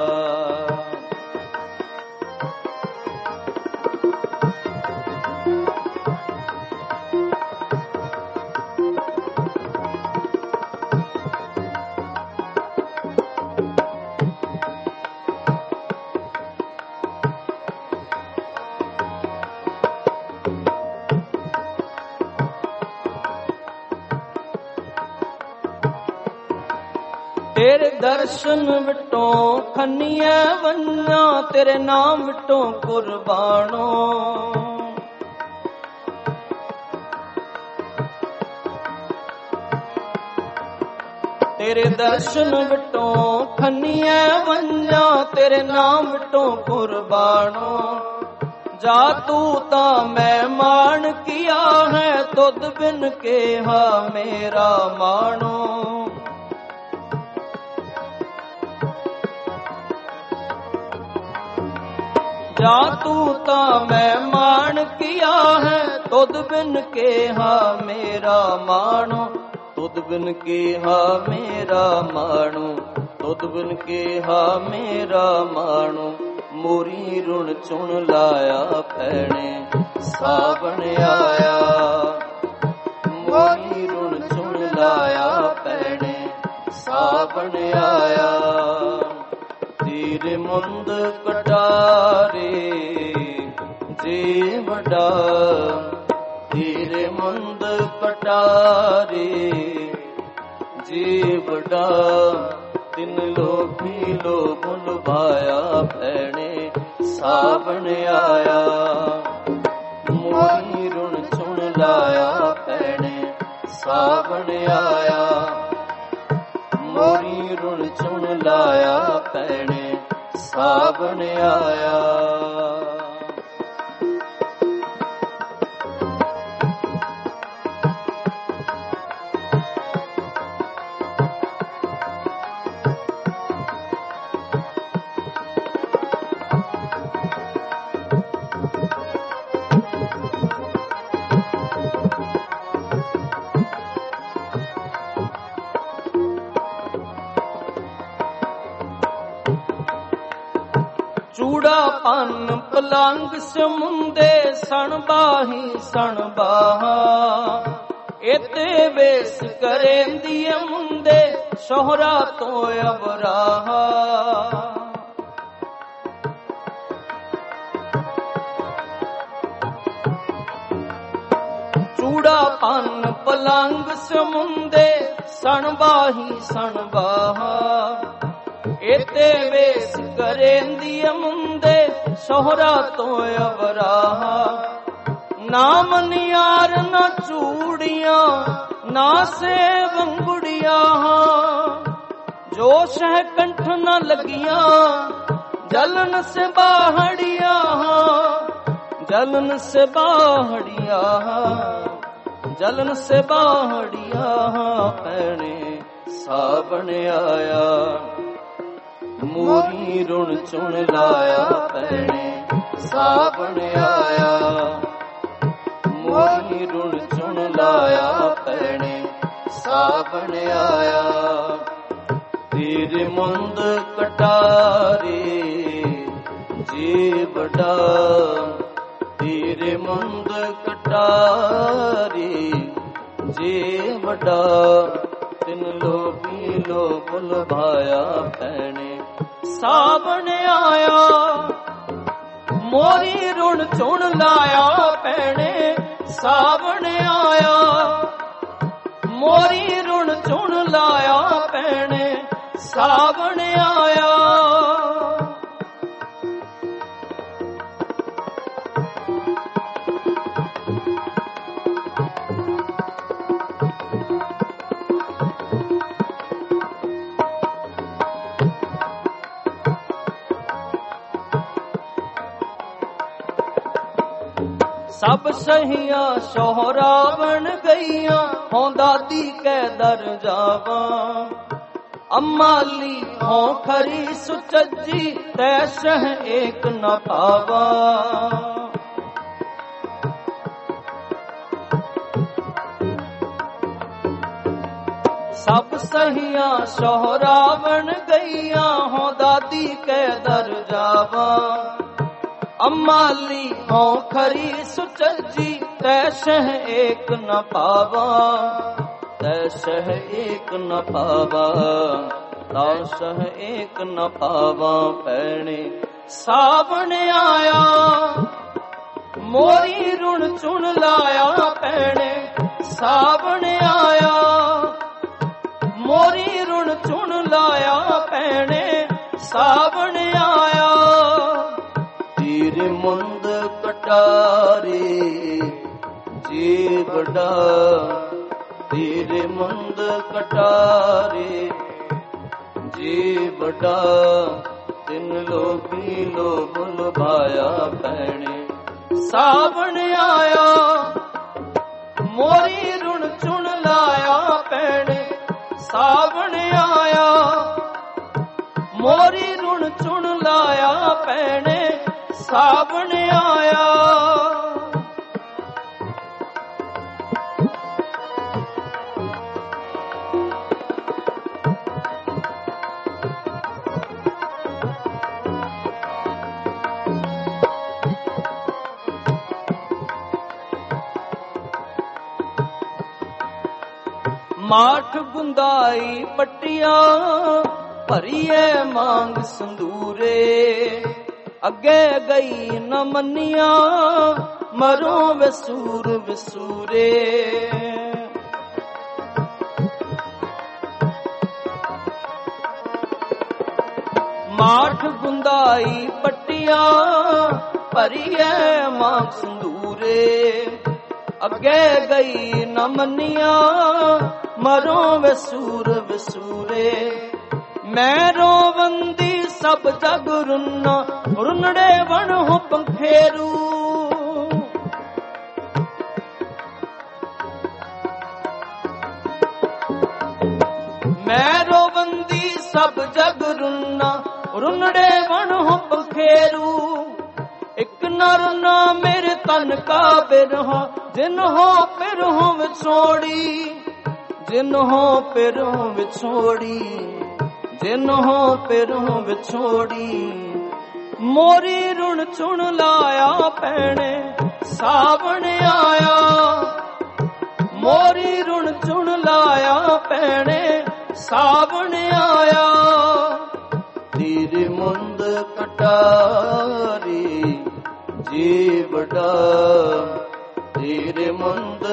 ਤੇਰੇ ਦਰਸ਼ਨ ਵਿਟੋਂ ਖੰਨੀਆਂ ਵੰਨਾਂ, ਤੇਰੇ ਨਾਮ ਵਿਟੋਂ ਕੁਰਬਾਨੋ। ਤੇਰੇ ਦਰਸ਼ਨ ਵਿਟੋਂ ਖੰਨੀਆਂ ਵੰਨਾਂ, ਤੇਰੇ ਨਾਮ ਵਿਟੋਂ ਕੁਰਬਾਨੋ। ਜਾ ਤੂੰ ਤਾਂ ਮੈਂ ਮਾਣ ਕੀਆ ਹੈ, ਤੁਧ ਬਿਨ ਕੇਹਾ ਮੇਰਾ ਮਾਣੋ। ਜਾ ਤੂੰ ਤਾਂ ਮੈਂ ਮਾਣ ਕੀਆ ਹੈ, ਤੁਧ ਬਿਨ ਕੇਹਾ ਮੇਰਾ ਮਾਣੋ। ਤੁਧ ਬਿਨ ਕੇਹਾ ਮੇਰਾ ਮਾਣੋ, ਤੁਧ ਬਿਨ ਕੇਹਾ ਮੇਰਾ ਮਾਣੋ। ਮੋਰੀ ਰੁਣ ਚੁਣ ਲਾਇਆ ਭੈਣੇ ਸਾਵਣ ਆਇਆ। ਮੋਰੀ ਰੁਣ ਚੁਣ ਲਾਇਆ ਭੈਣੇ ਸਾਵਣ ਆਇਆ। ਤੇਰੇ ਮੁੰਦ ਕਟਾਰੇ ਜੇ ਵਡਾ, ਤੇਰੇ ਮੁੰਦ ਕਟਾਰੇ ਜੇ ਵਡਾ। ਤਿਨ ਲੋਭੀ ਲੋਭ ਲੁਭਾਇਆ ਭੈਣੇ ਸਾਵਣ ਆਇਆ। ਮੋਰੀ ਰੁਣ ਚੁਣ ਲਾਇਆ ਭੈਣੇ ਸਾਵਣ ਆਇਆ। ਮੋਰੀ ਰੁਣ ਚੁਣ ਲਾਇਆ ਭੈਣੇ ਸਾਵਣ ਆਇਆ। ਚੂੜਾ ਪੰਨ ਪਲੰਗ ਸਮੁੰਦੇ, ਸਣ ਬਾਹੀ ਸਣ ਬਾਹਾ। ਇਤੇ ਵੇਸ ਕਰੇਂਦੀਏ ਮੁੰਦੇ, ਸੋਹਰਾ ਤੋਂ ਅਬਰਾਹਾ। ਚੂੜਾ ਪੰਨ ਪਲੰਗ ਸਮੁੰਦੇ, ਸਣ ਬਾਹੀ ਸਣ ਬਾਹਾ। ਇਤੇ ਵੇਸ ਕਰੇਂਦੀਏ ਮੁੰਦੇ, ਸੋਹਰਾ ਤੋਂ ਅਬਰਾਹਾ। ਨਾ ਮਨਿਆਰ ਨਾ ਚੂੜੀਆਂ, ਨਾ ਸੇ ਵੰਗੁੜੀਆਂ। ਜੋ ਸਹਿ ਕੰਠ ਨਾ ਲੱਗੀਆਂ, ਜਲਨ ਸੇ ਬਾਹੜੀਆਂ। ਜਲਨ ਸੇ ਬਾਹੜੀਆਂ, ਜਲਨ ਸੇ ਬਾਹੜੀਆਂ। ਭੈਣੇ ਸਾਵਣ ਆਇਆ। ਮੋਰੀ ਰੁਣ ਚੁਣ ਲਾਇਆ ਭੈਣੇ ਸਾਵਣ ਆਇਆ। ਮੋਰੀ ਰੁਣ ਚੁਣ ਲਾਇਆ ਭੈਣੇ ਸਾਵਣ ਆਇਆ। ਤੇਰੇ ਮੁੰਦ ਕਟਾਰੇ ਜੀ ਵੱਡਾ, ਤੇਰੇ ਮੁੰਦ ਕਟਾਰੇ ਜੀ ਵੱਡਾ। ਤਿਨ ਲੋਭੀ ਲੋਭ ਲੁਭਾਇਆ ਭੈਣੇ ਸਾਵਣ ਆਇਆ। ਮੋਰੀ ਰੁਣ ਚੁਣ ਲਾਇਆ ਭੈਣੇ ਸਾਵਣ ਆਇਆ। ਮੋਰੀ ਰੁਣ ਚੁਣ ਲਾਇਆ ਭੈਣੇ ਸਾਵਣ ਆਇਆ। ਸਭ ਸਹੀਆਂ ਸ਼ੋਹਰਾ ਬਣ ਗਈਆਂ, ਹੋਂ ਦਾਦੀ ਕੈ ਦਰ ਜਾਵਾਂ। ਅਮਾਲੀ ਹੋਂ ਖਰੀ ਸੁਚੱਜੀ, ਤੈ ਸ਼ਹ ਏਕ ਨ ਪਾਵਾਂ। ਸਭ ਸਹੀਆਂ ਸ਼ੋਹਰਾ ਬਣ ਗਈਆਂ, ਹੋਂ ਦਾਦੀ ਕੈ ਦਰ ਜਾਵਾਂ। ਅਮਾਲੀ ਹੋਂ ਖਰੀ ਸੁਚੱਜੀ, ਤੈ ਸ਼ਹ ਏਕ ਨ ਪਾਵਾਂ। ਤੈ ਸ਼ਹ ਏਕ ਨ ਪਾਵਾਂ, ਤਾ ਸ਼ਹ ਏਕ ਨ ਪਾਵਾਂ ਭੈਣੇ ਸਾਵਣ ਆਇਆ। ਮੋਰੀ ਰੁਣ ਚੁਣ ਲਾਇਆ ਭੈਣੇ ਸਾਵਣ ਆਇਆ। ਮੋਰੀ ਰੁਣ ਚੁਣ ਲਾਇਆ ਭੈਣੇ ਸਾਵਣ ਆਇਆ। ਤੇਰੇ ਮੁੰਦ ਕਟਾਰੇ ਜੀ ਵੱਡਾ, ਤੇਰੇ ਮੁੰਦ ਕਟਾਰੇ ਜੀ ਵੱਡਾ। ਤਿਨ ਲੋਭੀ ਲੋਭ ਲੁਭਾਇਆ ਭੈਣੇ ਸਾਵਣ ਆਇਆ। ਮੋਰੀ ਰੁਣ ਚੁਣ ਲਾਇਆ ਭੈਣੇ ਸਾਵਣ ਆਇਆ। ਮੋਰੀ ਰੁਣ ਚੁਣ ਲਾਇਆ ਭੈਣੇ ਸਾਵਣ ਆਇਆ। ਮਾਠ ਗੁੰਦਾਈ ਪੱਟੀਆਂ, ਭਰੀਏ ਮੰਗ ਸੰਦੂਰੇ। ਅੱਗੇ ਗਈ ਨ ਮੰਨੀਆਂ, ਮਰੋ ਵਸੂਰ ਵਸੂਰੇ। ਮਾਠ ਗੁੰਦਾਈ ਪੱਟੀਆਂ, ਭਰੀਏ ਮੰਗ ਸੰਦੂਰੇ। ਅੱਗੇ ਗਈ ਨ ਮੰਨੀਆਂ, ਮਰੋ ਵਸੂਰ ਵਸੂਰੇ। ਮੈਂ ਰੋਵੰਦੀ ਸਭ ਜਗ ਰੁੰਨਾ, ਰੁੰਨੜੇ ਵਣ ਹੋ ਪੰਖੇਰੂ। ਮੈਂ ਰੋਵੰਦੀ ਸਭ ਜਗ ਰੁੰਨਾ, ਰੁੰਨੜੇ ਵਣ ਹੋ ਪੰਖੇਰੂ। ਇਕ ਨ ਰੁੰਨਾ ਮੇਰੇ ਤਨ ਕਾ ਬਿਰਹਾ, ਜਿਨ ਹੋ ਪਿਰਹੁ ਵਿਛੋੜੀ। ਜਿਨ ਹੋ ਪਿਰਹੁ ਵਿਛੋੜੀ, ਜਿਨ ਹੋ ਪਿਰਹੁ ਵਿਛੋੜੀ। ਮੋਰੀ ਰੁਣ ਚੁਣ ਲਾਇਆ ਭੈਣੇ ਸਾਵਣ ਆਇਆ। ਮੋਰੀ ਰੁਣ ਚੁਣ ਲਾਇਆ ਭੈਣੇ ਸਾਵਣ ਆਇਆ। ਤੇਰੇ ਮੁੰਦ ਕਟਾਰੀ ਜੀ ਵੱਡਾ, ਤੇਰੇ ਮੁੰਦ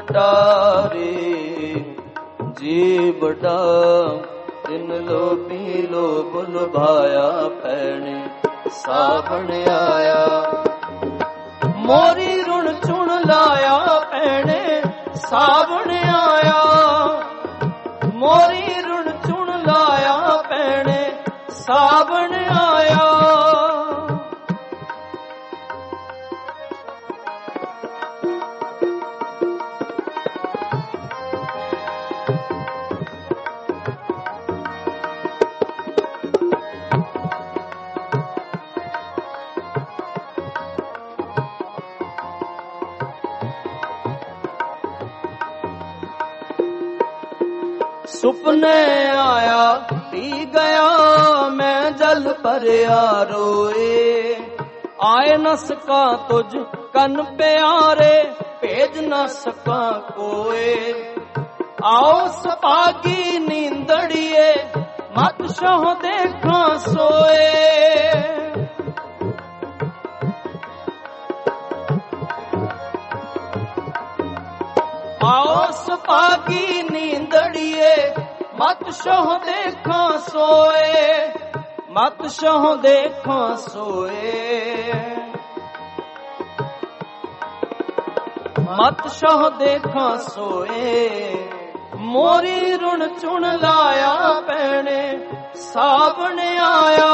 ਕਟਾਰੇ ਜੀ ਵੱਡਾ। ਤਿਨ ਲੋਭੀ ਲੋਭ ਲੁਭਾਇਆ ਭੈਣੇ ਸਾਵਣ ਆਇਆ। ਮੋਰੀ ਰੁਣ ਚੁਣ ਲਾਇਆ ਭੈਣੇ ਸਾਵਣ ਆਇਆ। ਮੋਰੀ ਰੁਣ ਚੁਣ ਲਾਇਆ ਭੈਣੇ ਸਾਵਣ ਆਇਆ। ਸੁਪਨੇ ਆਇਆ ਪੀ ਗਿਆ ਮੈਂ ਜਲ ਭਰਿਆ ਰੋਏ। ਆਏ ਨ ਸਕਾਂ ਤੁਝ ਕੰਨ ਪਿਆਰੇ ਭੇਜ ਨ ਸਕਾਂ ਕੋਏ। ਆਓ ਸੁਭਾਗੀ ਨੀਂਦੜੀਏ ਮਤ ਸਹੁ ਦੇਖਾਂ ਸੋਏ। ਆਓ ਸੁਭਾਗੀ ਨੀਂਦੜੀਏ ਮਤ ਸਹੁ ਦੇਖਾਂ ਸੋਏ। ਮਤ ਸਹੁ ਦੇਖਾਂ ਸੋਏ। ਮਤ ਸਹੁ ਦੇਖਾਂ ਸੋਏ। ਮੋਰੀ ਰੁਣ ਚੁਣ ਲਾਇਆ ਭੈਣੇ ਸਾਵਣ ਆਇਆ।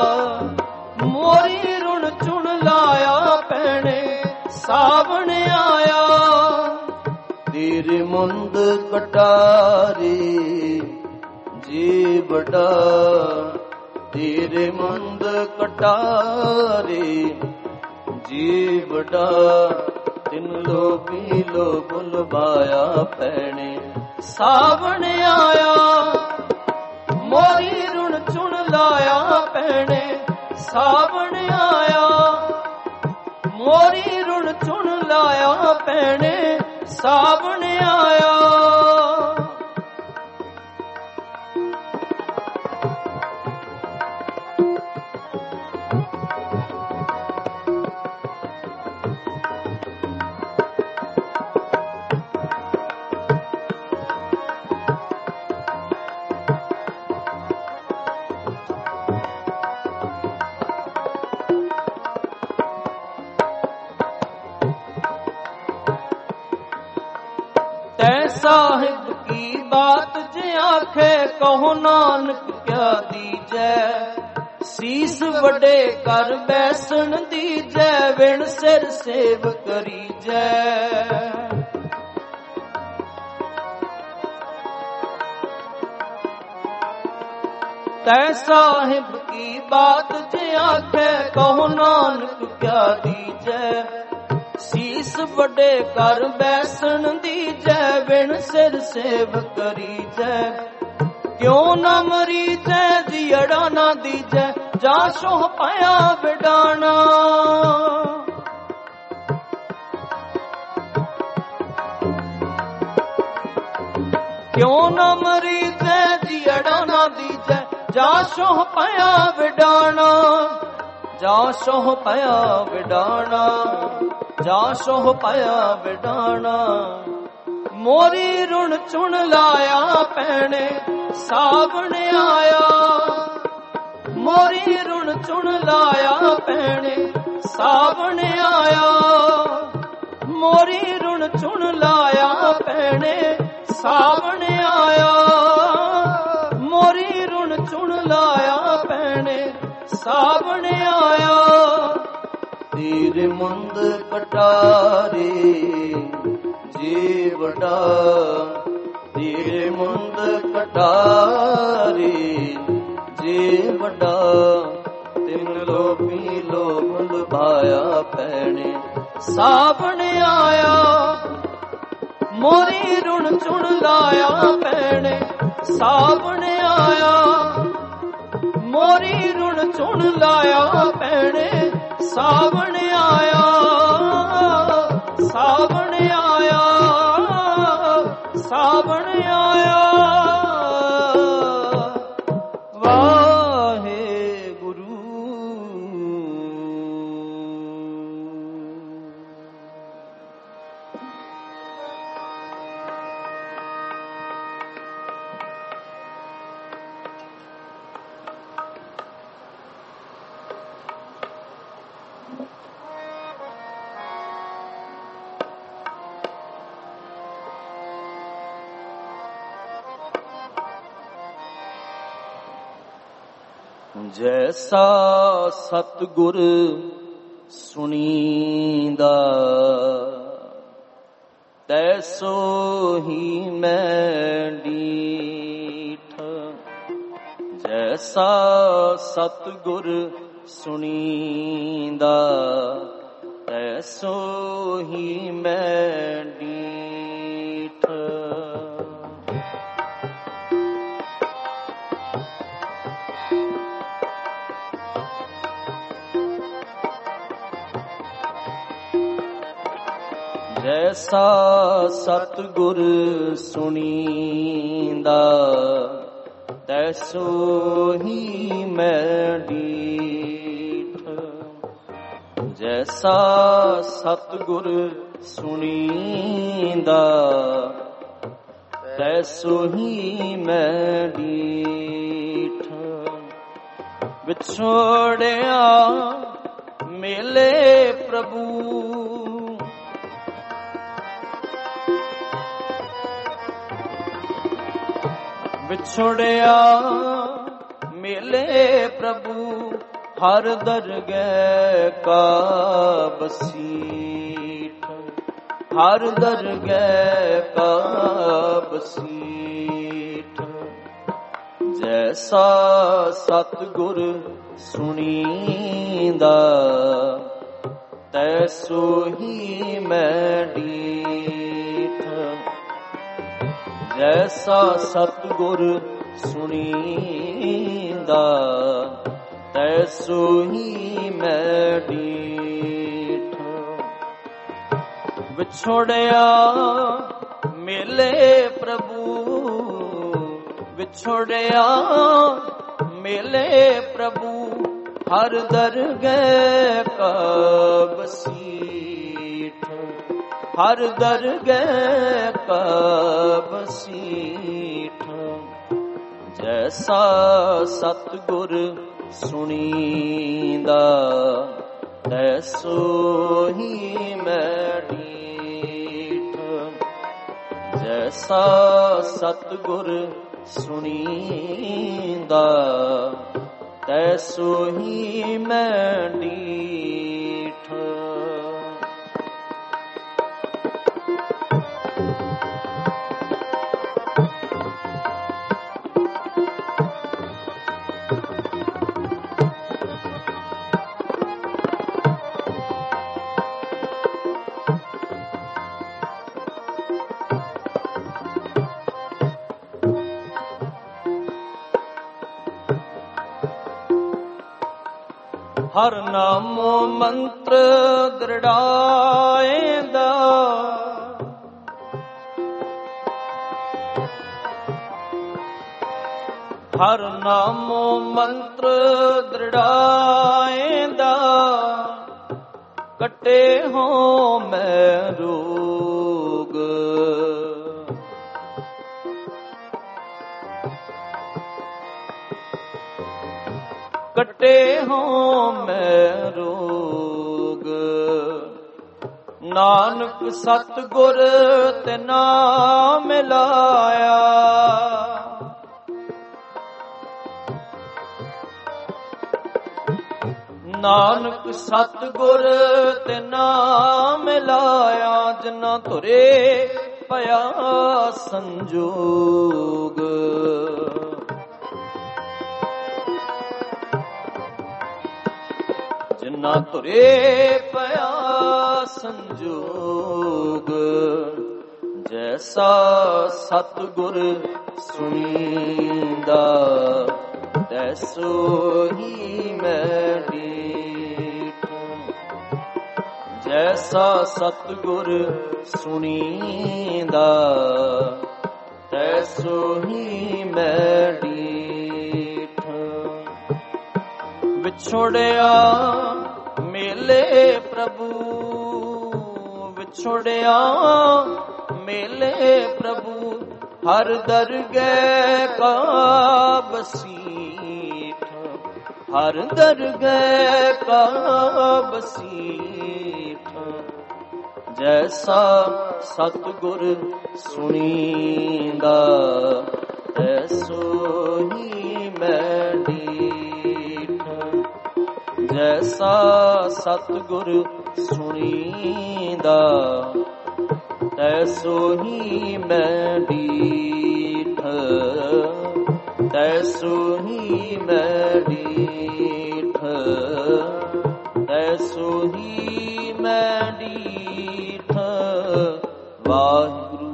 ਮੋਰੀ ਰੁਣ ਚੁਣ ਲਾਇਆ ਭੈਣੇ ਸਾਵਣ ਆਇਆ। ਤੇਰੇ ਮੁੰਦ ਕਟਾਰੀ ਜੀ ਬੜਾ। ਤੇਰੇ ਮੁੰਦ ਕਟਾਰੀ ਜੀ ਬੜਾ। ਤਿਨ ਲੋਭੀ ਲੋਭ ਲੁਭਾਇਆ ਭੈਣੇ ਸਾਵਣ ਆਇਆ। ਮੋਰੀ ਰੁਣ ਚੁਣ ਲਾਇਆ ਭੈਣੇ ਸਾਵਣ ਆਇਆ। ਮੋਰੀ ਰੁਣ ਚੁਣ ਲਾਇਆ ਭੈਣੇ ਸਾਵਣ ਆਇਆ। ਸਾਹਿਬ ਕੀ ਬਾਤ ਜੇ ਆਖੇ ਕਹੋ ਨਾਨਕ ਕਿਆ ਦੀਜੈ। ਸੀਸ ਵੱਡੇ ਕਰ ਬੈਸਣ ਦੀਜੈ ਵਿਣ ਸਿਰ ਸੇਵ ਕਰੀਜੈ। ਤੈ ਸਾਹਿਬ ਕੀ ਬਾਤ ਜੇ ਆਖੇ ਕਹੋ ਨਾਨਕ ਕਿਆ ਦੀਜੈ। ਸੀਸ ਵੱਡੇ ਕਰ ਬੈਸਣ ਦੀਜੈ ਵਿਣ ਸਿਰ ਸੇਵ ਕਰੀਜੈ। ਕਿਉ ਨਾ ਮਰੀਜੈ ਜੀਅੜਾ ਨਾ ਦੀਜੈ ਜਾ ਸੋਹ ਪਾਇਆ ਵਿਡਾਣਾ। ਕਿਉ ਨਾ ਮਰੀਜੈ ਜੀਅੜਾ ਨਾ ਦੀਜੈ ਜਾ ਸੋਹ ਪਾਇਆ ਵਿਡਾਣਾ। ਜਾ ਸੋਹ ਪਾਇਆ ਵਿਡਾਣਾ। ਜਾ ਸੋਹ ਪਾਇਆ ਵਿਡਾਣਾ। ਮੋਰੀ ਰੁਣ ਚੁਣ ਲਾਇਆ ਭੈਣੇ ਸਾਵਣ ਆਇਆ। ਮੋਰੀ ਰੁਣ ਚੁਣ ਲਾਇਆ ਭੈਣੇ ਸਾਵਣ ਆਇਆ। ਮੋਰੀ ਰੁਣ ਚੁਣ ਲਾਇਆ ਭੈਣੇ ਸਾਵਣ ਆਇਆ। ਮੋਰੀ ਰੁਣ ਚੁਣ ਲਾਇਆ ਭੈਣੇ ਸਾਵਣ ਆਇਆ। ਤੇਰੇ ਮੁੰਦ ਕਟਾਰੀ ਜੀ ਵਡਾ। ਤੇਰੇ ਮੁੰਦ ਕਟਾਰੀ ਜੀ ਵਡਾ। ਤਿਨ ਲੋਭੀ ਲੋਭ ਲੁਭਾਇਆ ਭੈਣੇ ਸਾਵਣ ਆਇਆ। ਮੋਰੀ ਰੁਣ ਚੁਣ ਲਾਇਆ ਭੈਣੇ ਸਾਵਣ ਆਇਆ। ਮੋਰੀ ਰੁਣ ਚੁਣ ਲਾਇਆ ਭੈਣੇ ਸਾਵਣ ਆਇਆ। ਸਾਵਣ ਆਇਆ। ਸਾਵਣ ਆਇਆ। ਵਾਹਿਗੁਰੂ। ਜੈਸਾ ਸਤਿਗੁਰ ਸੁਣੀਂਦਾ ਤੈਸੋ ਹੀ ਮੈਂ ਡੀਠ। ਜੈਸਾ ਸਤਿਗੁਰ ਸੁਣੀਂਦਾ ਤੈਸੋ ਹੀ ਮੈਂ ਡੀਠ। ਜੈਸਾ ਸਤਿਗੁਰ ਸੁਣੀਂਦਾ ਤੈਸੋ ਹੀ ਮੈਂ ਡੀਠ। ਜੈਸਾ ਸਤਿਗੁਰ ਸੁਣੀਂਦਾ ਤੈਸੋ ਹੀ ਮੈਂ ਡੀਠ। ਵਿਛੋੜਿਆ ਮਿਲੇ ਪ੍ਰਭੂ ਵਿਛੋੜਿਆ ਮਿਲੇ ਪ੍ਰਭੂ ਹਰ ਦਰਗਹਿ ਕਾ ਬਸੀਠ। ਹਰ ਦਰਗਹਿ ਕਾ ਬਸੀਠ। ਜੈਸਾ ਸਤਿਗੁਰ ਸੁਣੀਂਦਾ ਤੈਸੋ ਹੀ ਮੈਂ ਡੀਠ। ਜੈਸਾ ਸਤਿਗੁਰ ਸੁਣੀਂਦਾ ਤੈਸੋ ਹੀ ਮੈਂ ਡੀਠ। ਵਿਛੋੜਿਆ ਮਿਲੇ ਪ੍ਰਭੂ ਵਿਛੋੜਿਆ ਮਿਲੇ ਪ੍ਰਭੂ ਹਰ ਦਰਗਹਿ ਕਾ ਬਸੀਠ। ਹਰ ਦਰਗਹਿ ਕਾ ਬਸੀਠ। ਜੈਸਾ ਸਤਿਗੁਰ ਸੁਣੀਂਦਾ ਤੈਸੋ ਹੀ ਮੈਂ ਡੀਠ। ਜੈਸਾ ਸਤਿਗੁਰ ਸੁਣੀਂਦਾ ਤੈਸੋ ਹੀ ਮੈਂ ਡੀਠ। ਹਰ ਨਾਮੋ ਮੰਤਰ ਦ੍ਰਿੜਾਏਂਦਾ ਹਰ ਨਾਮੋ ਮੰਤਰ ਦ੍ਰਿੜਾਏਂਦਾ ਕੱਟੇ ਹੋ ਮੈਂ ਰੋਗ। ਕੱਟੇ ਹੋ ਮੈਂ ਰੋਗ। ਨਾਨਕ ਸਤਿਗੁਰ ਤੇ ਨਾਮ ਮਿਲਾਇਆ। ਨਾਨਕ ਸਤਿਗੁਰ ਤੇ ਨਾਮ ਮਿਲਾਇਆ। ਜਿਨ੍ਹਾਂ ਧੁਰੇ ਪਿਆ ਸੰਜੋਗ। ਜਿਨ੍ਹਾਂ ਧੁਰੇ ਪਿਆ ਸੰਜੋਗ। ਜੈਸਾ ਸਤਿਗੁਰ ਸੁਣੀਂਦਾ ਤੈਸੋ ਹੀ ਮੈਂ ਡੀਠ। ਜੈਸਾ ਸਤਿਗੁਰ ਸੁਣੀਂਦਾ ਤੈਸੋ ਹੀ ਮੈਂ ਡੀਠ। ਵਿਛੋੜਿਆ ਮਿਲੇ ਪ੍ਰਭੂ ਵਿਛੋੜਿਆ ਮਿਲੇ ਪ੍ਰਭੂ ਹਰ ਦਰਗਹਿ ਕਾ ਬਸੀਠ। ਹਰ ਦਰਗਹਿ ਕਾ ਬਸੀਠ। ਜੈਸਾ ਸਤਿਗੁਰ ਸੁਣੀਂਦਾ ਤੈਸੋ ਹੀ ਮੈਂ ਡੀਠ। ਜੈਸਾ ਸਤਿਗੁਰ ਸੁਣੀਂਦਾ ਤੈਸੋ ਹੀ ਮੈਂ ਡੀਠ। ਤੈਸੋ ਹੀ ਮੈਂ ਡੀਠ। ਤੈਸੋ ਹੀ ਮੈਂ ਡੀਠ। ਵਾਹਿਗੁਰੂ।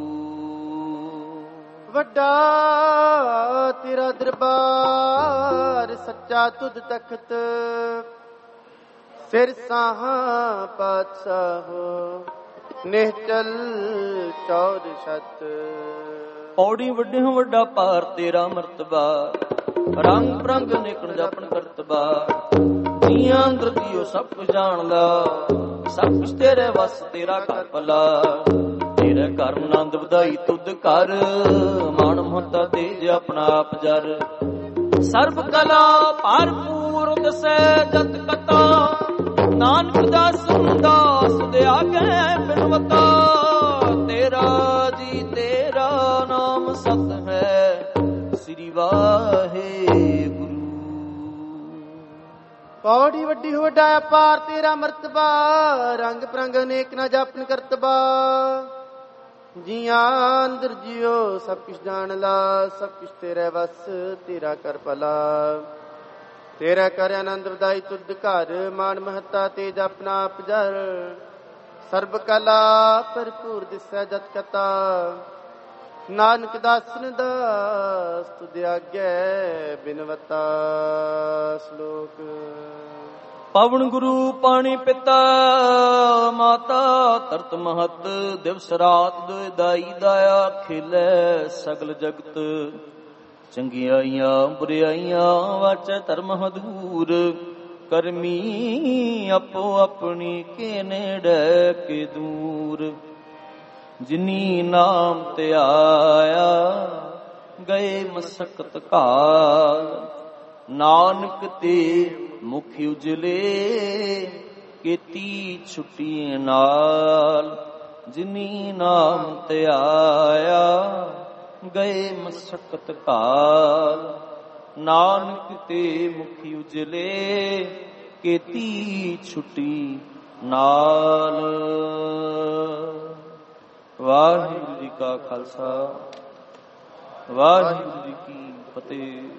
ਵੱਡਾ ਤੇਰਾ ਦਰਬਾਰ ਸੱਚਾ ਤੁਧ ਤਖਤ ਸਿਰ ਸਾਹਾਂ ਪਾਤਸ਼ਾਹ। ਨਿਹਚਲ ਚੌਰ ਛਤ। ਪੌੜੀ ਵੱਡਿਓ ਵੱਡਾ ਭਾਰ ਤੇਰਾ ਮਰਤਬਾ, ਰੰਗ ਬਰੰਗ ਨੇਕਣ ਜਪਨ ਕਰਤਬਾ। ਜੀਆਂ ਅੰਦਰ ਜੀਓ ਸਭ ਕੁਝ ਜਾਣਦਾ, ਸਭ ਕੁਝ ਤੇਰੇ ਵਸ ਤੇਰਾ ਘਰ ਭਲਾ। ਤੇਰੇ ਘਰ ਆਨੰਦ ਵਧਾਈ ਤੁਧ ਕਰ, ਮਨ ਮਹਤਾ ਤੇਜ ਆਪਣਾ ਆਪ ਜਰ। ਸਰਬ ਕਲਾ ਭਰਪੂਰ ਦਸੈ ਜਤ ਕਤਾ, ਨਾਨਕ ਦਾਸ ਦਾਸ ਦੇ ਆਗੇ ਬਿਨਵਤਾ। ਤੇਰਾ ਜੀ ਤੇਰਾ ਨਾਮ ਸਤ ਹੈ, ਸ੍ਰੀ ਵਾਹਿਗੁਰੂ। ਪੌੜੀ ਵੱਡੀ ਵੱਡਾ ਅਪਾਰ ਤੇਰਾ ਮਰਤਬਾ, ਰੰਗ ਬਰੰਗ ਅਨੇਕ ਨਾ ਜਾਪਨ ਕਰਤਬਾ। ਜੀਆਂ ਅੰਦਰ ਜਿਉ ਸਭ ਕੁਛ ਜਾਣ ਲਾ, ਸਭ ਕੁਛ ਤੇਰੇ ਵਸ ਤੇਰਾ ਕਰ ਭਲਾ। ਤੇਰਾ ਕਰ ਆਨੰਦ ਵਧਾਈ ਤੁਧ ਘਰ, ਮਾਨ ਮਹਤਾ ਤੇਜ ਆਪਣਾ ਆਪ ਜਰ। ਸਰਬ ਕਲਾ ਭਰਪੂਰ ਦਿਸੈ ਜਤ ਕਤਾ, ਨਾਨਕ ਦਾਸਨ ਦਾਸ ਤੁਧ ਆਗੇ ਬਿਨਵਤਾ। ਸ਼ਲੋਕ। ਪਵਨ ਗੁਰੂ ਪਾਣੀ ਪਿਤਾ, ਮਾਤਾ ਧਰਤ ਮਹਤ। ਦਿਵਸ ਰਾਤ ਦੁਇ ਦਾਈ ਦਾਇਆ, ਖੇਲੇ ਸਗਲ ਜਗਤ। ਚੰਗਿਆਈਆਂ ਬੁਰਿਆਈਆਂ ਵਾਚੈ ਧਰਮ ਹਦੂਰ। ਕਰਮੀ ਆਪੋ ਆਪਣੀ ਕੇ ਨੇੜੇ ਕੇ ਦੂਰ। ਜਿਨੀ ਨਾਮ ਧਿਆਇਆ ਗਏ ਮਸਕਤ ਘਾਲ। ਨਾਨਕ ਤੇ ਮੁਖ ਉਜਲੇ ਕੀਤੀ ਛੁੱਟੀ ਨਾਲ। ਜਿਨੀ ਨਾਮ ਧਿਆਇਆ ਗਏ ਮਸਕਤ ਘਾਲ। ਨਾਨਕ ਤੇ ਮੁਖ ਉਜਲੇ ਕੀਤੀ ਛੁੱਟੀ ਨਾਲ। ਵਾਹਿਗੁਰੂ ਜੀ ਕਾ ਖਾਲਸਾ, ਵਾਹਿਗੁਰੂ ਜੀ ਕੀ ਫਤਿਹ।